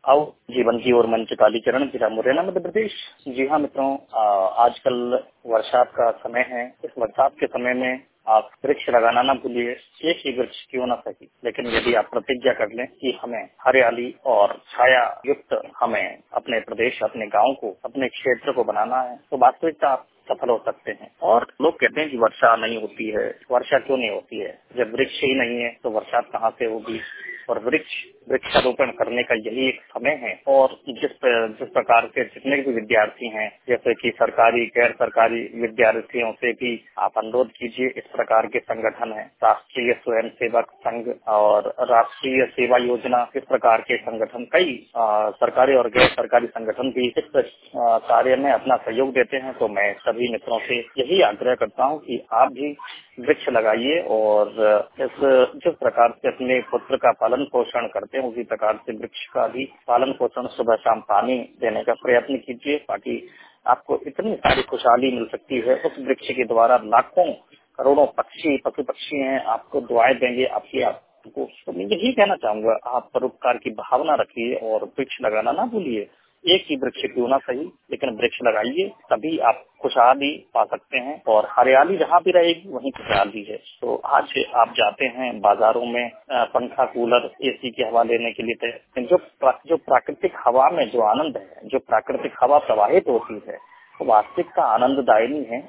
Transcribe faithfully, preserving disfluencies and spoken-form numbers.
आओ जीवन की ओर मंच कालीचरण जिला मुरैना मध्य प्रदेश। जी हाँ मित्रों, आजकल बरसात का समय है। इस बरसात के समय में आप वृक्ष लगाना ना भूलिए। एक ही वृक्ष क्यों ना सही, लेकिन यदि आप प्रतिज्ञा कर लें कि हमें हरियाली और छाया युक्त हमें अपने प्रदेश, अपने गांव को, अपने क्षेत्र को बनाना है, तो वास्तविकता आप सफल हो सकते हैं। और लोग कहते हैं कि वर्षा नहीं होती है। वर्षा क्यों नहीं होती है? जब वृक्ष ही नहीं है तो बरसात कहाँ से होगी? और वृक्ष वृक्षारोपण करने का यही एक समय है। और जिस जिस प्रकार के जितने भी विद्यार्थी हैं, जैसे कि सरकारी गैर सरकारी विद्यार्थियों से भी आप अनुरोध कीजिए। इस प्रकार के संगठन हैं, राष्ट्रीय स्वयं सेवक संघ और राष्ट्रीय सेवा योजना, इस प्रकार के संगठन, कई आ, सरकारी और गैर सरकारी संगठन भी इस आ, कार्य में अपना सहयोग देते हैं। तो मैं सभी मित्रों से यही आग्रह करता हूँ कि आप भी वृक्ष लगाइए और इस जिस प्रकार से अपने पुत्र का पालन पोषण करते हैं, उसी प्रकार से वृक्ष का भी पालन पोषण सुबह शाम पानी देने का प्रयत्न कीजिए, ताकि आपको इतनी सारी खुशहाली मिल सकती है। उस वृक्ष के द्वारा लाखों करोड़ों पक्षी पशु पक्षी हैं, आपको दुआएं देंगे आपकी आपको। तो मैं यही कहना चाहूंगा, आप परोपकार की भावना रखिए और वृक्ष लगाना ना भूलिए। एक ही वृक्ष क्यों ना सही, लेकिन वृक्ष लगाइए, तभी आप खुशहाली पा सकते हैं। और हरियाली जहाँ भी रहेगी वहीं खुशहाली है। तो आज आप जाते हैं बाजारों में पंखा, कूलर, एसी की हवा लेने के लिए, लेकिन जो जो प्राकृतिक हवा में जो आनंद है, जो प्राकृतिक हवा प्रवाहित होती है, वो वास्तविक का आनंददायी है।